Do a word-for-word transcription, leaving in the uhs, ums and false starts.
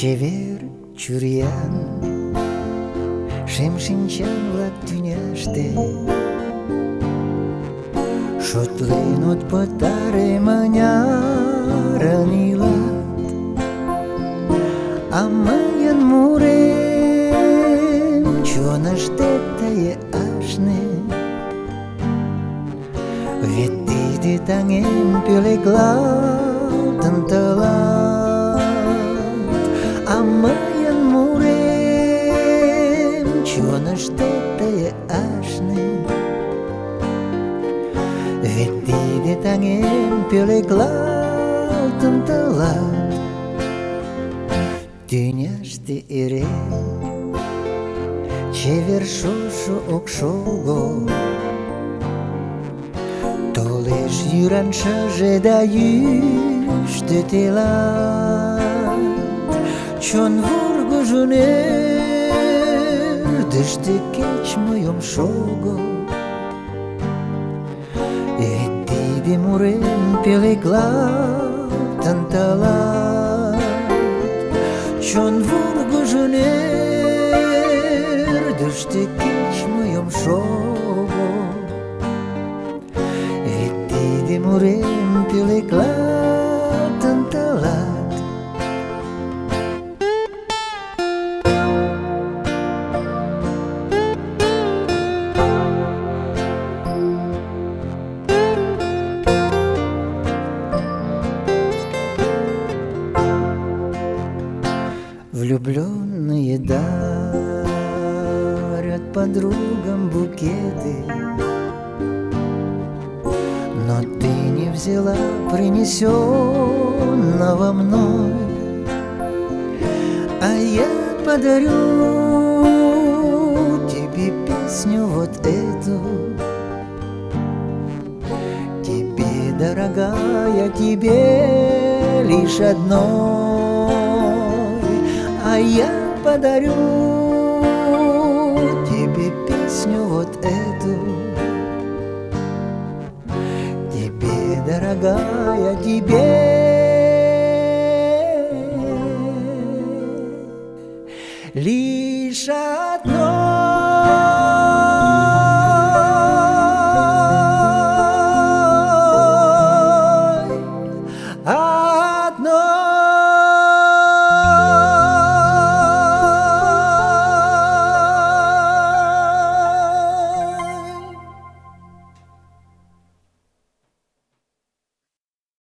Чевер чуриян шем шинчан-влак тӱняште шотлен от пытаре мынярын илат, а мыйын мурем чоныштет тые ашне. Вет тиде таҥем пӧлеклалтын тылат, а мыйын мурем чоныштет тые ашне. Вет тиде таҥем пӧлеклалтын тылат. Тӱняште эре чевер шошо ок шого, толеш йӱран шыже да йӱштӧ телат. Чон вургыжын ӧрдыжтӧ кеч-мо ом шого, вет тиде мурем пӧлеклалтын тылат. Чон вургыжын ӧрдыжтӧ кеч-мо ом шого, вет тиде мурем пӧлеклалтын тылат. Влюбленные дарят подругам букеты, но ты не взяла принесенного мной, а я подарю тебе песню вот эту. Тебе, дорогая, тебе лишь одной, а я подарю тебе песню вот эту. Тебе, дорогая, тебе